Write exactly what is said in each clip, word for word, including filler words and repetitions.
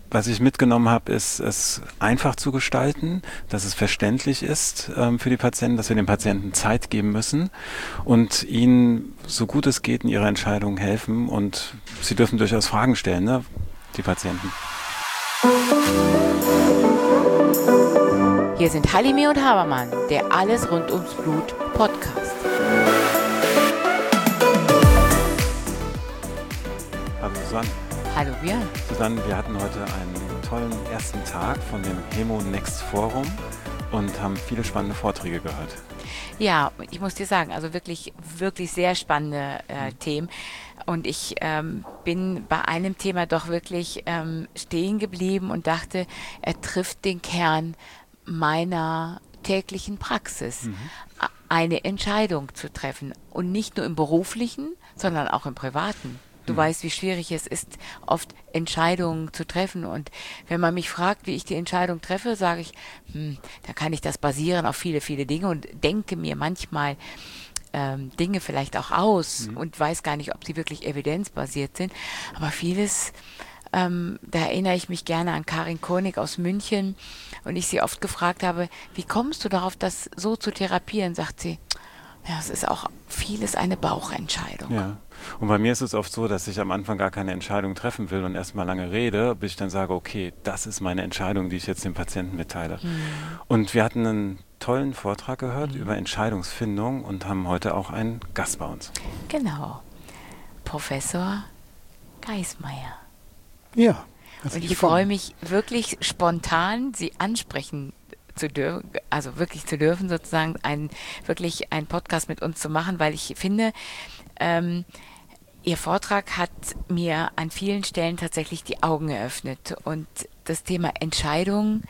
was ich mitgenommen habe, ist, es einfach zu gestalten, dass es verständlich ist ähm, für die Patienten, dass wir den Patienten Zeit geben müssen und ihnen, so gut es geht, in ihrer Entscheidung helfen. Und sie dürfen durchaus Fragen stellen, ne, die Patienten. Hier sind Halimi und Habermann, der Alles rund ums Blut Podcast. Hallo Susanne. Hallo Björn. Susanne, wir hatten heute einen tollen ersten Tag von dem HemoNext Forum und haben viele spannende Vorträge gehört. Ja, ich muss dir sagen, also wirklich, wirklich sehr spannende äh, Themen. Und ich ähm, bin bei einem Thema doch wirklich ähm, stehen geblieben und dachte, er trifft den Kern meiner täglichen Praxis. Mhm. Eine Entscheidung zu treffen. Und nicht nur im Beruflichen, sondern auch im Privaten. Du mhm. weißt, wie schwierig es ist, oft Entscheidungen zu treffen. Und wenn man mich fragt, wie ich die Entscheidung treffe, sage ich, hm, da kann ich das basieren auf viele, viele Dinge und denke mir manchmal ähm, Dinge vielleicht auch aus mhm. und weiß gar nicht, ob sie wirklich evidenzbasiert sind. Aber vieles, ähm, da erinnere ich mich gerne an Karin Koenig aus München und ich sie oft gefragt habe, wie kommst du darauf, das so zu therapieren, sagt sie, ja, es ist auch vieles eine Bauchentscheidung. Ja. Und bei mir ist es oft so, dass ich am Anfang gar keine Entscheidung treffen will und erstmal lange rede, bis ich dann sage, okay, das ist meine Entscheidung, die ich jetzt dem Patienten mitteile. Mhm. Und wir hatten einen tollen Vortrag gehört mhm. über Entscheidungsfindung und haben heute auch einen Gast bei uns. Genau, Professor Geismeier. Ja. Und ich freue mich wirklich spontan, Sie ansprechen zu dürfen, also wirklich zu dürfen, sozusagen ein, wirklich einen Podcast mit uns zu machen, weil ich finde, ähm, Ihr Vortrag hat mir an vielen Stellen tatsächlich die Augen eröffnet. Und das Thema Entscheidung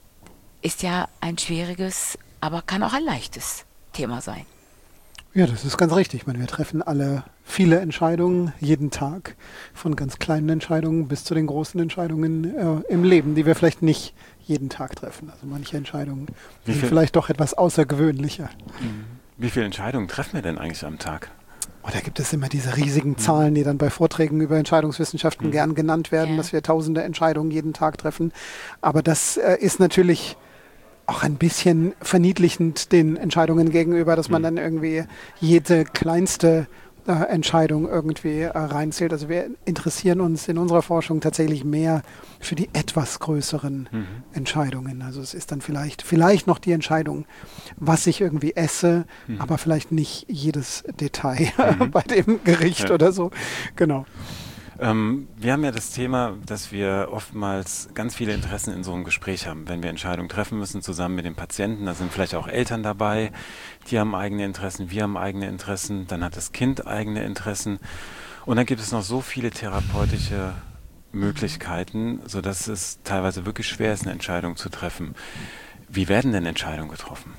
ist ja ein schwieriges, aber kann auch ein leichtes Thema sein. Ja, das ist ganz richtig. Ich meine, wir treffen alle viele Entscheidungen jeden Tag, von ganz kleinen Entscheidungen bis zu den großen Entscheidungen äh, im Leben, die wir vielleicht nicht jeden Tag treffen. Also manche Entscheidungen Wie sind viel, vielleicht doch etwas außergewöhnlicher. Wie viele Entscheidungen treffen wir denn eigentlich am Tag? Oh, da gibt es immer diese riesigen Zahlen, die dann bei Vorträgen über Entscheidungswissenschaften mhm. gern genannt werden, ja. dass wir tausende Entscheidungen jeden Tag treffen. Aber das äh, ist natürlich auch ein bisschen verniedlichend den Entscheidungen gegenüber, dass man dann irgendwie jede kleinste äh, Entscheidung irgendwie äh, reinzählt. Also wir interessieren uns in unserer Forschung tatsächlich mehr für die etwas größeren mhm. Entscheidungen. Also es ist dann vielleicht, vielleicht noch die Entscheidung, was ich irgendwie esse, mhm. aber vielleicht nicht jedes Detail mhm. bei dem Gericht ja. oder so. Genau. Ähm, wir haben ja das Thema, dass wir oftmals ganz viele Interessen in so einem Gespräch haben, wenn wir Entscheidungen treffen müssen, zusammen mit dem Patienten. Da sind vielleicht auch Eltern dabei, die haben eigene Interessen, wir haben eigene Interessen, dann hat das Kind eigene Interessen. Und dann gibt es noch so viele therapeutische Möglichkeiten, sodass es teilweise wirklich schwer ist, eine Entscheidung zu treffen. Wie werden denn Entscheidungen getroffen?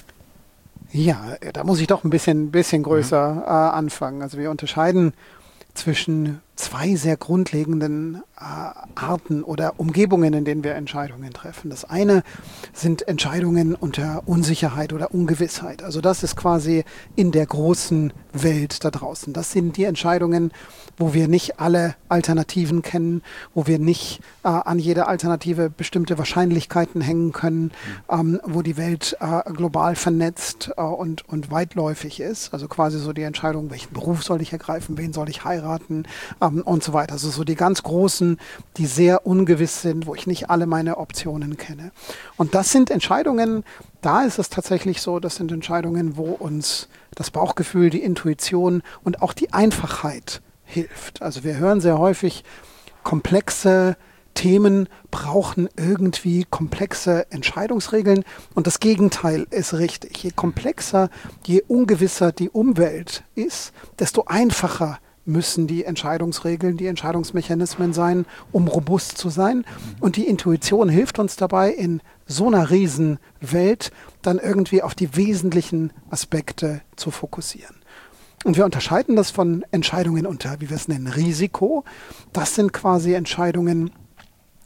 Ja, da muss ich doch ein bisschen, bisschen größer mhm. äh, anfangen. Also wir unterscheiden zwischen zwei sehr grundlegenden äh, Arten oder Umgebungen, in denen wir Entscheidungen treffen. Das eine sind Entscheidungen unter Unsicherheit oder Ungewissheit. Also das ist quasi in der großen Welt da draußen. Das sind die Entscheidungen, wo wir nicht alle Alternativen kennen, wo wir nicht äh, an jede Alternative bestimmte Wahrscheinlichkeiten hängen können, ähm, wo die Welt äh, global vernetzt äh, und, und weitläufig ist. Also quasi so die Entscheidung, welchen Beruf soll ich ergreifen, wen soll ich heiraten, ähm, und so weiter. Also so die ganz großen, die sehr ungewiss sind, wo ich nicht alle meine Optionen kenne. Und das sind Entscheidungen, da ist es tatsächlich so, das sind Entscheidungen, wo uns das Bauchgefühl, die Intuition und auch die Einfachheit hilft. Also wir hören sehr häufig, komplexe Themen brauchen irgendwie komplexe Entscheidungsregeln und das Gegenteil ist richtig. Je komplexer, je ungewisser die Umwelt ist, desto einfacher müssen die Entscheidungsregeln, die Entscheidungsmechanismen sein, um robust zu sein. Und die Intuition hilft uns dabei, in so einer Riesenwelt dann irgendwie auf die wesentlichen Aspekte zu fokussieren. Und wir unterscheiden das von Entscheidungen unter, wie wir es nennen, Risiko. Das sind quasi Entscheidungen,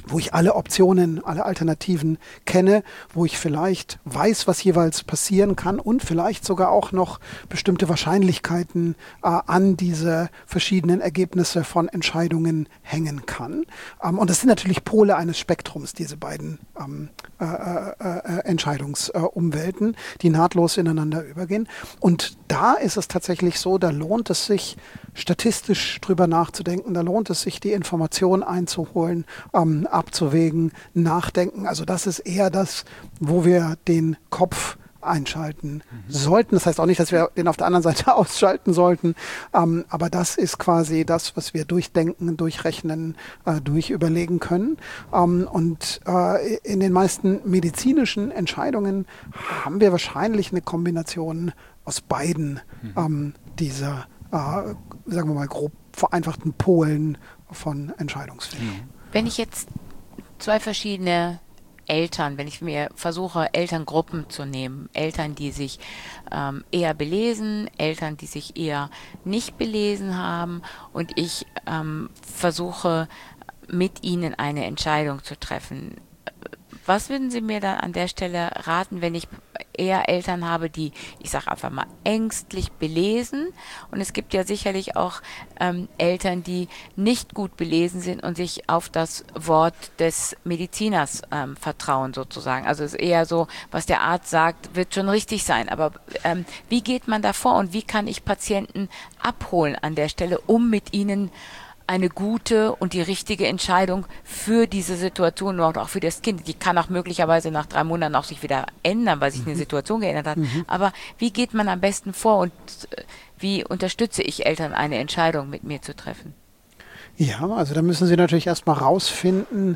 wo ich alle Optionen, alle Alternativen kenne, wo ich vielleicht weiß, was jeweils passieren kann und vielleicht sogar auch noch bestimmte Wahrscheinlichkeiten äh, an diese verschiedenen Ergebnisse von Entscheidungen hängen kann. Ähm, und das sind natürlich Pole eines Spektrums, diese beiden ähm, äh, äh, Entscheidungsumwelten, die nahtlos ineinander übergehen. Und da ist es tatsächlich so, da lohnt es sich, statistisch drüber nachzudenken, da lohnt es sich, die Information einzuholen, ähm, abzuwägen, nachdenken. Also das ist eher das, wo wir den Kopf einschalten mhm. sollten. Das heißt auch nicht, dass wir den auf der anderen Seite ausschalten sollten, ähm, aber das ist quasi das, was wir durchdenken, durchrechnen, äh, durchüberlegen können. Ähm, und äh, in den meisten medizinischen Entscheidungen haben wir wahrscheinlich eine Kombination aus beiden mhm. ähm, dieser, äh, sagen wir mal, grob vereinfachten Polen von Entscheidungsfindung. Wenn ich jetzt zwei verschiedene Eltern, wenn ich mir versuche, Elterngruppen zu nehmen, Eltern, die sich ähm, eher belesen, Eltern, die sich eher nicht belesen haben und ich ähm, versuche, mit ihnen eine Entscheidung zu treffen. Was würden Sie mir dann an der Stelle raten, wenn ich eher Eltern habe, die, ich sage einfach mal, ängstlich belesen? Und es gibt ja sicherlich auch ähm, Eltern, die nicht gut belesen sind und sich auf das Wort des Mediziners ähm, vertrauen sozusagen. Also es ist eher so, was der Arzt sagt, wird schon richtig sein. Aber ähm, wie geht man da vor und wie kann ich Patienten abholen an der Stelle, um mit ihnen eine gute und die richtige Entscheidung für diese Situation und auch für das Kind. Die kann auch möglicherweise nach drei Monaten auch sich wieder ändern, weil sich mhm. eine Situation geändert hat. Mhm. Aber wie geht man am besten vor und wie unterstütze ich Eltern, eine Entscheidung mit mir zu treffen? Ja, also da müssen Sie natürlich erstmal rausfinden,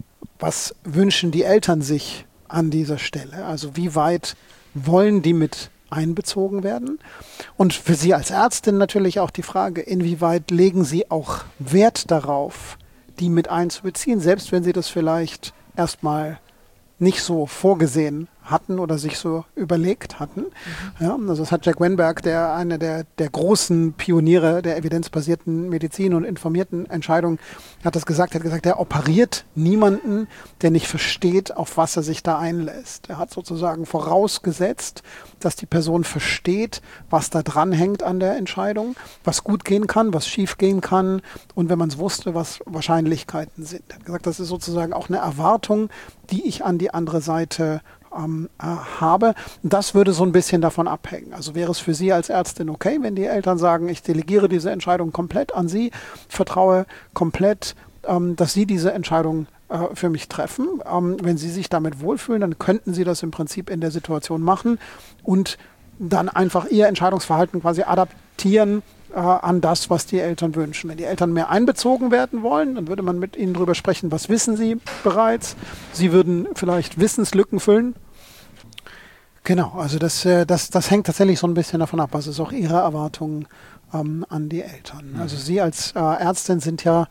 was wünschen die Eltern sich an dieser Stelle? Also wie weit wollen die mit einbezogen werden? Und für Sie als Ärztin natürlich auch die Frage, inwieweit legen Sie auch Wert darauf, die mit einzubeziehen, selbst wenn Sie das vielleicht erstmal nicht so vorgesehen hatten oder sich so überlegt hatten. Mhm. Ja, also das hat Jack Wenberg, der einer der, der großen Pioniere der evidenzbasierten Medizin und informierten Entscheidung, hat das gesagt, hat gesagt, er operiert niemanden, der nicht versteht, auf was er sich da einlässt. Er hat sozusagen vorausgesetzt, dass die Person versteht, was da dran hängt an der Entscheidung, was gut gehen kann, was schief gehen kann und wenn man es wusste, was Wahrscheinlichkeiten sind. Er hat gesagt, das ist sozusagen auch eine Erwartung, die ich an die andere Seite ähm, äh, habe. Das würde so ein bisschen davon abhängen. Also wäre es für Sie als Ärztin okay, wenn die Eltern sagen, ich delegiere diese Entscheidung komplett an Sie, vertraue komplett, ähm, dass Sie diese Entscheidung äh, für mich treffen. Ähm, wenn Sie sich damit wohlfühlen, dann könnten Sie das im Prinzip in der Situation machen und dann einfach Ihr Entscheidungsverhalten quasi adaptieren an das, was die Eltern wünschen. Wenn die Eltern mehr einbezogen werden wollen, dann würde man mit ihnen darüber sprechen, was wissen sie bereits. Sie würden vielleicht Wissenslücken füllen. Genau, also das, das, das hängt tatsächlich so ein bisschen davon ab. Was ist auch Ihre Erwartung ähm, an die Eltern? Mhm. Also Sie als äh, Ärztin sind ja,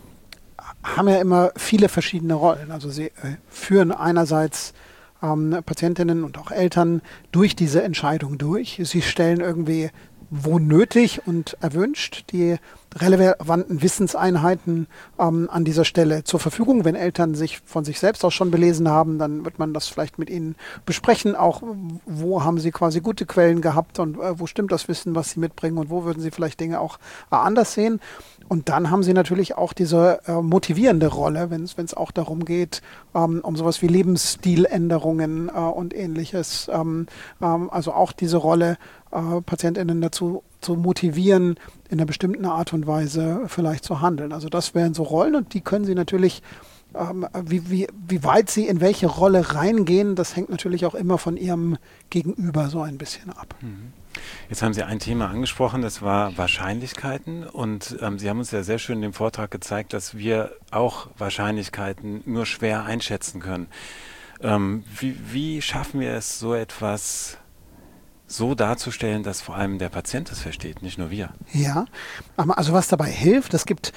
haben ja immer viele verschiedene Rollen. Also Sie äh, führen einerseits ähm, Patientinnen und auch Eltern durch diese Entscheidung durch. Sie stellen irgendwie wo nötig und erwünscht, die relevanten Wissenseinheiten ähm, an dieser Stelle zur Verfügung. Wenn Eltern sich von sich selbst auch schon belesen haben, dann wird man das vielleicht mit ihnen besprechen. Auch wo haben sie quasi gute Quellen gehabt und äh, wo stimmt das Wissen, was sie mitbringen und wo würden sie vielleicht Dinge auch äh, anders sehen. Und dann haben sie natürlich auch diese äh, motivierende Rolle, wenn es auch darum geht, ähm, um sowas wie Lebensstiländerungen äh, und Ähnliches. Ähm, ähm, also auch diese Rolle, äh, PatientInnen dazu zu motivieren, in einer bestimmten Art und Weise vielleicht zu handeln. Also das wären so Rollen und die können Sie natürlich, ähm, wie, wie, wie weit Sie in welche Rolle reingehen, das hängt natürlich auch immer von Ihrem Gegenüber so ein bisschen ab. Mhm. Jetzt haben Sie ein Thema angesprochen, das war Wahrscheinlichkeiten und ähm, Sie haben uns ja sehr schön in dem Vortrag gezeigt, dass wir auch Wahrscheinlichkeiten nur schwer einschätzen können. Ähm, wie, wie schaffen wir es, so etwas so darzustellen, dass vor allem der Patient es versteht, nicht nur wir? Ja, also was dabei hilft, es gibt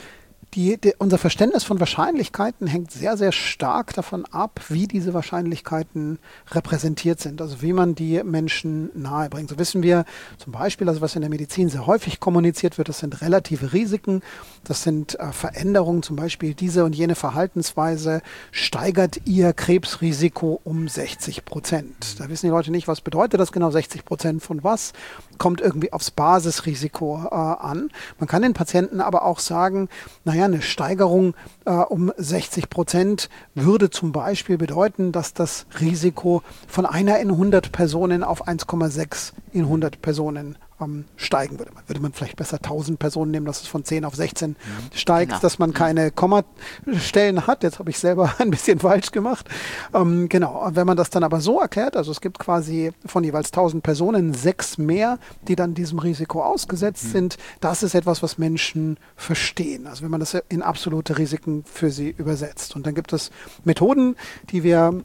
Die, die, unser Verständnis von Wahrscheinlichkeiten hängt sehr, sehr stark davon ab, wie diese Wahrscheinlichkeiten repräsentiert sind, also wie man die Menschen nahebringt. So wissen wir zum Beispiel, also was in der Medizin sehr häufig kommuniziert wird, das sind relative Risiken, das sind äh, Veränderungen, zum Beispiel diese und jene Verhaltensweise steigert ihr Krebsrisiko um sechzig Prozent. Da wissen die Leute nicht, was bedeutet das genau, sechzig Prozent von was, kommt irgendwie aufs Basisrisiko äh, an. Man kann den Patienten aber auch sagen, naja, eine Steigerung äh, um sechzig Prozent würde zum Beispiel bedeuten, dass das Risiko von einer in hundert Personen auf eins Komma sechs in hundert Personen ähm, steigen würde. Würde man vielleicht besser tausend Personen nehmen, dass es von zehn auf sechzehn mhm. steigt, genau. dass man keine Kommastellen hat. Jetzt habe ich selber ein bisschen falsch gemacht. Ähm, genau, wenn man das dann aber so erklärt, also es gibt quasi von jeweils tausend Personen sechs mehr, die dann diesem Risiko ausgesetzt mhm. sind, das ist etwas, was Menschen verstehen. Also wenn man das in absolute Risiken für sie übersetzt. Und dann gibt es Methoden, die wir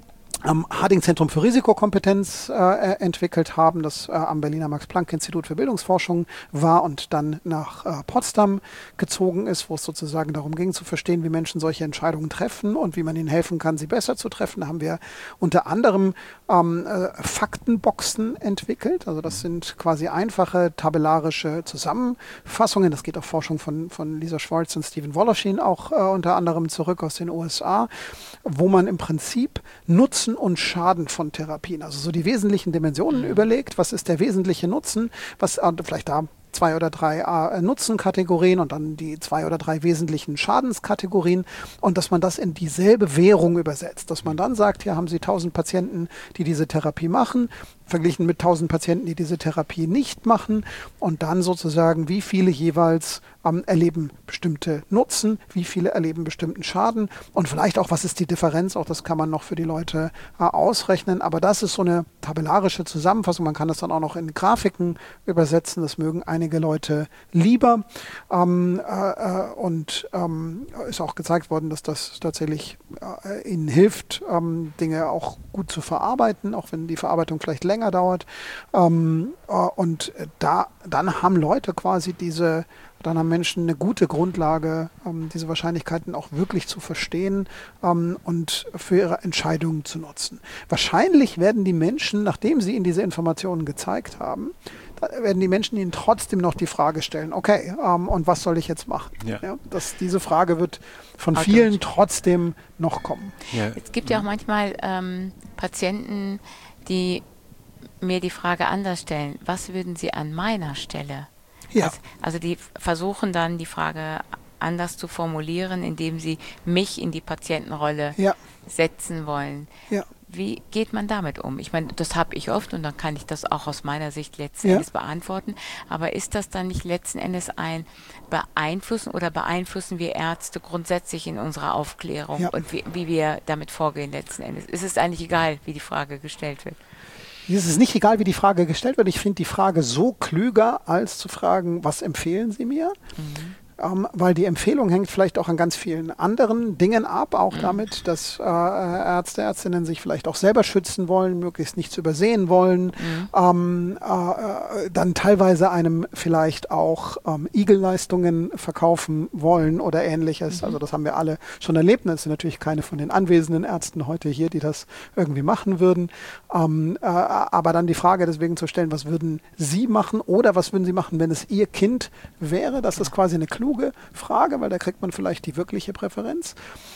am Harding-Zentrum für Risikokompetenz äh, entwickelt haben, das äh, am Berliner Max-Planck-Institut für Bildungsforschung war und dann nach äh, Potsdam gezogen ist, wo es sozusagen darum ging, zu verstehen, wie Menschen solche Entscheidungen treffen und wie man ihnen helfen kann, sie besser zu treffen. Da haben wir unter anderem ähm, äh, Faktenboxen entwickelt. Also das sind quasi einfache tabellarische Zusammenfassungen. Das geht auf Forschung von, von Lisa Schwartz und Stephen Woloschin auch äh, unter anderem zurück aus den U S A, wo man im Prinzip Nutzen und Schaden von Therapien, also so die wesentlichen Dimensionen mhm. überlegt, was ist der wesentliche Nutzen, was äh, vielleicht da zwei oder drei äh, Nutzenkategorien und dann die zwei oder drei wesentlichen Schadenskategorien und dass man das in dieselbe Währung übersetzt, dass man dann sagt, hier haben Sie tausend Patienten, die diese Therapie machen, verglichen mit tausend Patienten, die diese Therapie nicht machen und dann sozusagen, wie viele jeweils ähm, erleben bestimmte Nutzen, wie viele erleben bestimmten Schaden und vielleicht auch, was ist die Differenz, auch das kann man noch für die Leute äh, ausrechnen, aber das ist so eine tabellarische Zusammenfassung, man kann das dann auch noch in Grafiken übersetzen, das mögen einige Leute lieber ähm, äh, und ähm, ist auch gezeigt worden, dass das tatsächlich äh, ihnen hilft, ähm, Dinge auch gut zu verarbeiten, auch wenn die Verarbeitung vielleicht länger dauert. Ähm, äh, und da, dann haben Leute quasi diese, dann haben Menschen eine gute Grundlage, ähm, diese Wahrscheinlichkeiten auch wirklich zu verstehen ähm, und für ihre Entscheidungen zu nutzen. Wahrscheinlich werden die Menschen, nachdem sie ihnen diese Informationen gezeigt haben, werden die Menschen ihnen trotzdem noch die Frage stellen, okay, ähm, und was soll ich jetzt machen? Ja. Ja, das, diese Frage wird von okay. vielen trotzdem noch kommen. Ja. Es gibt ja auch manchmal ähm, Patienten, die mir die Frage anders stellen, was würden sie an meiner Stelle? Ja. Also, also die versuchen dann die Frage anders zu formulieren, indem sie mich in die Patientenrolle ja. setzen wollen. Ja. Wie geht man damit um? Ich meine, das habe ich oft und dann kann ich das auch aus meiner Sicht letzten ja. Endes beantworten. Aber ist das dann nicht letzten Endes ein Beeinflussen oder beeinflussen wir Ärzte grundsätzlich in unserer Aufklärung ja. und wie, wie wir damit vorgehen letzten Endes? Ist es eigentlich egal, wie die Frage gestellt wird? Es ist nicht egal, wie die Frage gestellt wird. Ich finde die Frage so klüger, als zu fragen, was empfehlen Sie mir? Mhm. Ähm, weil die Empfehlung hängt vielleicht auch an ganz vielen anderen Dingen ab, auch mhm. damit, dass äh, Ärzte, Ärztinnen sich vielleicht auch selber schützen wollen, möglichst nichts übersehen wollen, mhm. ähm, äh, dann teilweise einem vielleicht auch ähm, Igelleistungen verkaufen wollen oder ähnliches. Mhm. Also das haben wir alle schon erlebt. Das sind natürlich keine von den anwesenden Ärzten heute hier, die das irgendwie machen würden. Ähm, äh, aber dann die Frage deswegen zu stellen, was würden Sie machen oder was würden Sie machen, wenn es Ihr Kind wäre? Das ist quasi eine kluge Frage, weil da kriegt man vielleicht die wirkliche Präferenz.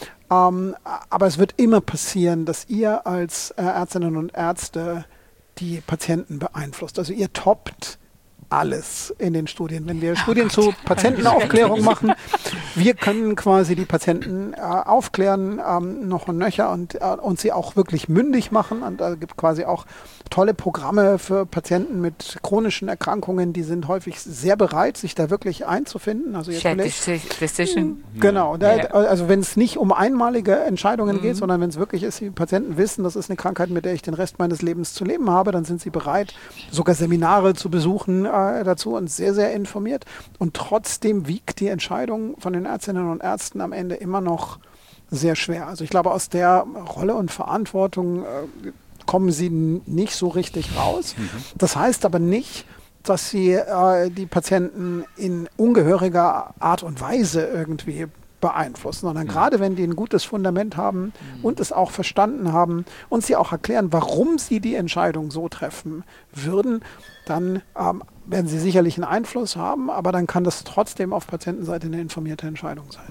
Ähm, aber es wird immer passieren, dass ihr als äh, Ärztinnen und Ärzte die Patienten beeinflusst. Also ihr toppt alles in den Studien. Wenn wir oh Studien Gott. zu Patientenaufklärung machen, wir können quasi die Patienten äh, aufklären, ähm, noch und nöcher und, äh, und sie auch wirklich mündig machen. Und da gibt es quasi auch tolle Programme für Patienten mit chronischen Erkrankungen, die sind häufig sehr bereit, sich da wirklich einzufinden. Also Shared Decision. Genau. Da, ja. Also wenn es nicht um einmalige Entscheidungen mhm. geht, sondern wenn es wirklich ist, die Patienten wissen, das ist eine Krankheit, mit der ich den Rest meines Lebens zu leben habe, dann sind sie bereit, sogar Seminare zu besuchen äh, dazu und sehr, sehr informiert. Und trotzdem wiegt die Entscheidung von den Ärztinnen und Ärzten am Ende immer noch sehr schwer. Also ich glaube, aus der Rolle und Verantwortung äh, kommen sie n- nicht so richtig raus. Mhm. Das heißt aber nicht, dass sie äh, die Patienten in ungehöriger Art und Weise irgendwie beeinflussen, sondern mhm. gerade wenn die ein gutes Fundament haben mhm. und es auch verstanden haben und sie auch erklären, warum sie die Entscheidung so treffen würden, dann ähm, werden sie sicherlich einen Einfluss haben, aber dann kann das trotzdem auf Patientenseite eine informierte Entscheidung sein.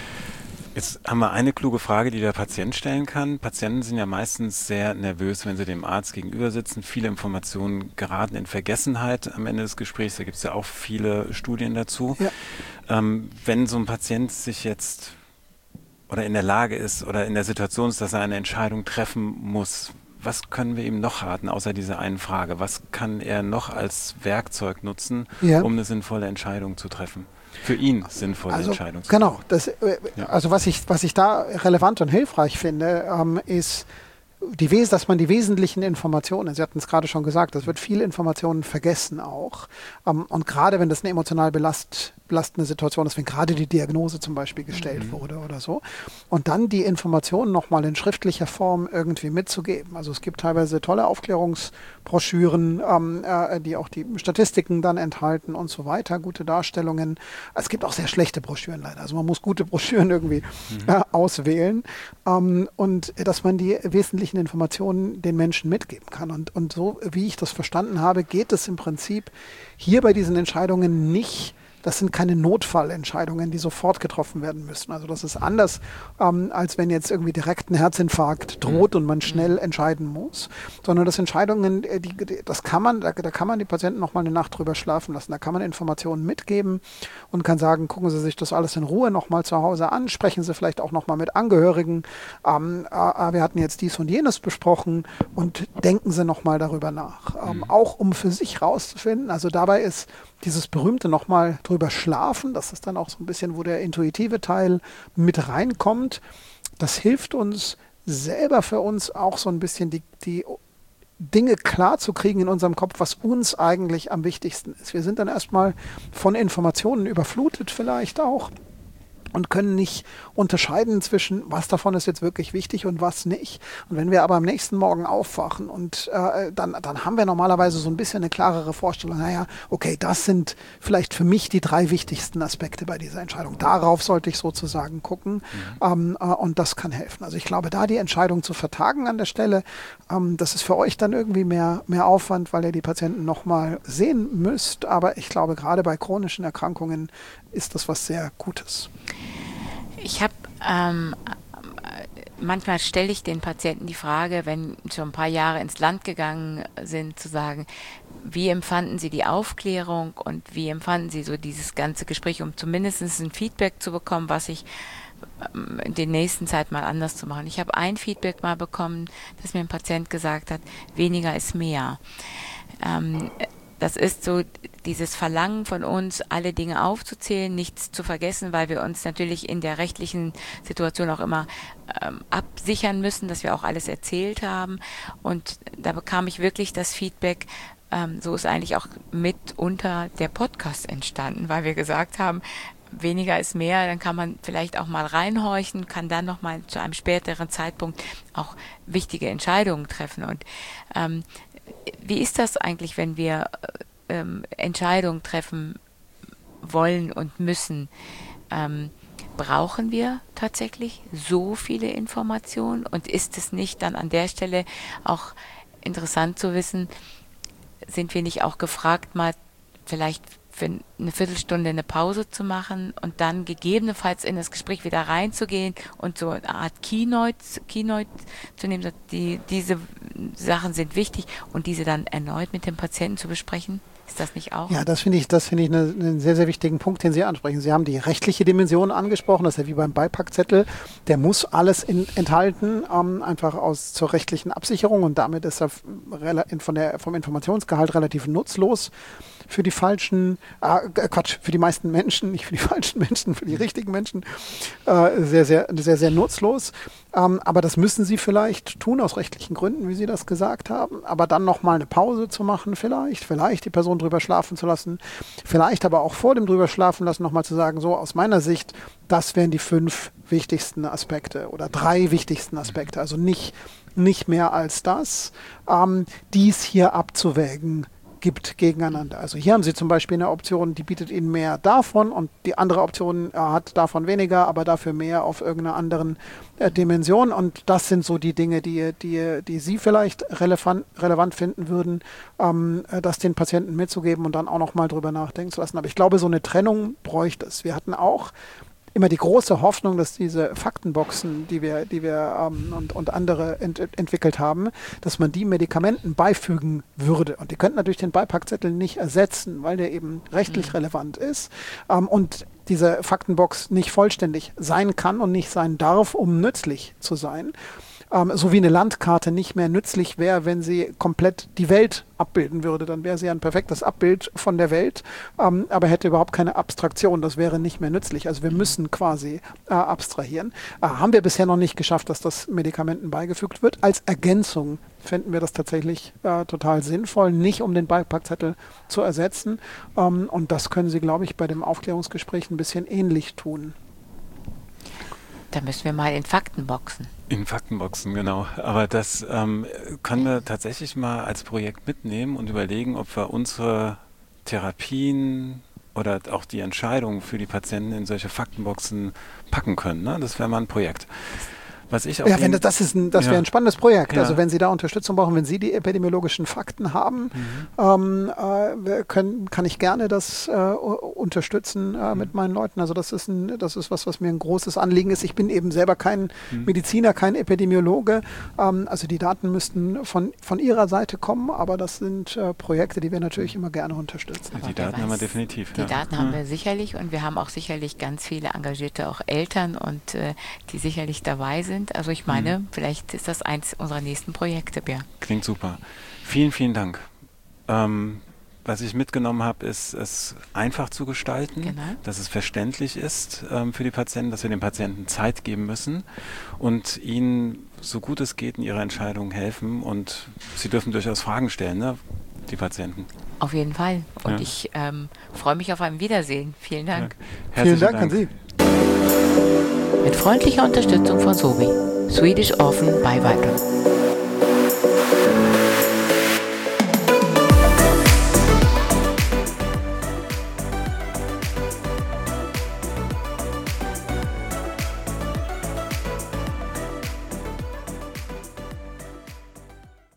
Jetzt haben wir eine kluge Frage, die der Patient stellen kann. Patienten sind ja meistens sehr nervös, wenn sie dem Arzt gegenüber sitzen. Viele Informationen geraten in Vergessenheit am Ende des Gesprächs. Da gibt es ja auch viele Studien dazu. Ja. Ähm, wenn so ein Patient sich jetzt oder in der Lage ist oder in der Situation ist, dass er eine Entscheidung treffen muss, was können wir ihm noch raten, außer dieser einen Frage? Was kann er noch als Werkzeug nutzen, ja. um eine sinnvolle Entscheidung zu treffen? Für ihn sinnvolle also, Entscheidung zu genau, treffen. Das, äh, ja. Also was ich, was ich da relevant und hilfreich finde, ähm, ist, die Wes- dass man die wesentlichen Informationen, Sie hatten es gerade schon gesagt, es wird viele Informationen vergessen auch. Ähm, und gerade wenn das eine emotional belast, belastende Situation ist, wenn gerade die Diagnose zum Beispiel gestellt mhm. wurde oder so. Und dann die Informationen nochmal in schriftlicher Form irgendwie mitzugeben. Also es gibt teilweise tolle Aufklärungsbroschüren, ähm, äh, die auch die Statistiken dann enthalten und so weiter, gute Darstellungen. Es gibt auch sehr schlechte Broschüren leider. Also man muss gute Broschüren irgendwie mhm. äh, auswählen. Ähm, und dass man die wesentlichen Informationen den Menschen mitgeben kann. Und, und so, wie ich das verstanden habe, geht es im Prinzip hier bei diesen Entscheidungen nicht. Das sind keine Notfallentscheidungen, die sofort getroffen werden müssen. Also das ist anders, ähm, als wenn jetzt irgendwie direkt ein Herzinfarkt droht und man schnell entscheiden muss. Sondern das Entscheidungen, die, die, das kann man, da, da kann man die Patienten noch mal eine Nacht drüber schlafen lassen. Da kann man Informationen mitgeben und kann sagen, gucken Sie sich das alles in Ruhe noch mal zu Hause an, sprechen Sie vielleicht auch noch mal mit Angehörigen. Ähm, äh, wir hatten jetzt dies und jenes besprochen und denken Sie noch mal darüber nach. Ähm, mhm. Auch um für sich rauszufinden, also dabei ist dieses berühmte nochmal drüber schlafen, das ist dann auch so ein bisschen, wo der intuitive Teil mit reinkommt. Das hilft uns selber für uns auch so ein bisschen die, die Dinge klar zu kriegen in unserem Kopf, was uns eigentlich am wichtigsten ist. Wir sind dann erstmal von Informationen überflutet vielleicht auch und können nicht unterscheiden zwischen, was davon ist jetzt wirklich wichtig und was nicht. Und wenn wir aber am nächsten Morgen aufwachen und äh, dann, dann haben wir normalerweise so ein bisschen eine klarere Vorstellung, naja, okay, das sind vielleicht für mich die drei wichtigsten Aspekte bei dieser Entscheidung. Darauf sollte ich sozusagen gucken mhm. ähm, äh, und das kann helfen. Also ich glaube, da die Entscheidung zu vertagen an der Stelle, ähm, das ist für euch dann irgendwie mehr, mehr Aufwand, weil ihr die Patienten nochmal sehen müsst. Aber ich glaube, gerade bei chronischen Erkrankungen ist das was sehr Gutes. Ich habe ähm, manchmal stelle ich den Patienten die Frage, wenn schon ein paar Jahre ins Land gegangen sind, zu sagen, wie empfanden Sie die Aufklärung und wie empfanden Sie so dieses ganze Gespräch, um zumindest ein Feedback zu bekommen, was ich in der nächsten Zeit mal anders zu machen. Ich habe ein Feedback mal bekommen, dass mir ein Patient gesagt hat, weniger ist mehr. Ähm, Das ist so dieses Verlangen von uns, alle Dinge aufzuzählen, nichts zu vergessen, weil wir uns natürlich in der rechtlichen Situation auch immer ähm, absichern müssen, dass wir auch alles erzählt haben. Und da bekam ich wirklich das Feedback, ähm, so ist eigentlich auch mitunter der Podcast entstanden, weil wir gesagt haben, weniger ist mehr, dann kann man vielleicht auch mal reinhorchen, kann dann nochmal zu einem späteren Zeitpunkt auch wichtige Entscheidungen treffen. Und ähm, wie ist das eigentlich, wenn wir ähm, Entscheidungen treffen wollen und müssen? Ähm, brauchen wir tatsächlich so viele Informationen? Und ist es nicht dann an der Stelle auch interessant zu wissen, sind wir nicht auch gefragt, mal vielleicht für eine Viertelstunde eine Pause zu machen und dann gegebenenfalls in das Gespräch wieder reinzugehen und so eine Art Keynote, Keynote zu nehmen, die, diese Sachen sind wichtig und diese dann erneut mit dem Patienten zu besprechen? Ist das nicht auch? Ja, das finde ich, das finde ich eine, einen sehr, sehr wichtigen Punkt, den Sie ansprechen. Sie haben die rechtliche Dimension angesprochen, das ist ja wie beim Beipackzettel. Der muss alles in, enthalten, ähm, einfach aus zur rechtlichen Absicherung und damit ist er von der, vom Informationsgehalt relativ nutzlos für die falschen, äh, Quatsch, für die meisten Menschen, nicht für die falschen Menschen, für die richtigen Menschen, äh, sehr, sehr, sehr, sehr nutzlos. Ähm, aber das müssen Sie vielleicht tun, aus rechtlichen Gründen, wie Sie das gesagt haben. Aber dann nochmal eine Pause zu machen vielleicht, vielleicht die Person drüber schlafen zu lassen, vielleicht aber auch vor dem drüber schlafen lassen nochmal zu sagen, so aus meiner Sicht, das wären die fünf wichtigsten Aspekte oder drei wichtigsten Aspekte. Also nicht, nicht mehr als das. Ähm, dies hier abzuwägen gibt gegeneinander. Also hier haben Sie zum Beispiel eine Option, die bietet Ihnen mehr davon und die andere Option äh, hat davon weniger, aber dafür mehr auf irgendeiner anderen äh, Dimension. Und das sind so die Dinge, die, die, die Sie vielleicht relevant, relevant finden würden, ähm, äh, das den Patienten mitzugeben und dann auch nochmal drüber nachdenken zu lassen. Aber ich glaube, so eine Trennung bräuchte es. Wir hatten auch immer die große Hoffnung, dass diese Faktenboxen, die wir, die wir ähm, und, und andere ent entwickelt haben, dass man die Medikamenten beifügen würde. Und die könnten natürlich den Beipackzettel nicht ersetzen, weil der eben rechtlich mhm. relevant ist ähm, und diese Faktenbox nicht vollständig sein kann und nicht sein darf, um nützlich zu sein. Ähm, so wie eine Landkarte nicht mehr nützlich wäre, wenn sie komplett die Welt abbilden würde. Dann wäre sie ein perfektes Abbild von der Welt, ähm, aber hätte überhaupt keine Abstraktion. Das wäre nicht mehr nützlich. Also wir müssen quasi äh, abstrahieren. Äh, haben wir bisher noch nicht geschafft, dass das Medikamenten beigefügt wird. Als Ergänzung fänden wir das tatsächlich äh, total sinnvoll, nicht um den Beipackzettel zu ersetzen. Ähm, und das können Sie, glaube ich, bei dem Aufklärungsgespräch ein bisschen ähnlich tun. Da müssen wir mal in Faktenboxen. In Faktenboxen, genau. Aber das ähm, können wir tatsächlich mal als Projekt mitnehmen und überlegen, ob wir unsere Therapien oder auch die Entscheidungen für die Patienten in solche Faktenboxen packen können. Ne? Das wäre mal ein Projekt. Was ich auf ja, wenn das, das, ist ein, das wäre ja. ein spannendes Projekt. Ja. Also wenn Sie da Unterstützung brauchen, wenn Sie die epidemiologischen Fakten haben, mhm. ähm, äh, können, kann ich gerne das äh, unterstützen äh, mhm. mit meinen Leuten. Also das ist, ein, das ist was, was mir ein großes Anliegen ist. Ich bin eben selber kein mhm. Mediziner, kein Epidemiologe. Ähm, also die Daten müssten von, von Ihrer Seite kommen, aber das sind äh, Projekte, die wir natürlich immer gerne unterstützen. Ja, die Daten weiß, haben wir definitiv. Die ja. Daten haben wir sicherlich und wir haben auch sicherlich ganz viele engagierte auch Eltern und äh, die sicherlich dabei sind. Also ich meine, mhm. vielleicht ist das eins unserer nächsten Projekte, Björn. Klingt super. Vielen, vielen Dank. Ähm, was ich mitgenommen habe, ist, es einfach zu gestalten, genau. dass es verständlich ist ähm, für die Patienten, dass wir den Patienten Zeit geben müssen und ihnen, so gut es geht, in ihrer Entscheidung helfen. Und sie dürfen durchaus Fragen stellen, ne? Die Patienten. Auf jeden Fall. Und ja. ich ähm, freue mich auf ein Wiedersehen. Vielen Dank. Ja. Vielen Dank, Dank an Sie. Mit freundlicher Unterstützung von Sobi, Swedish Orphan Beiwaltung.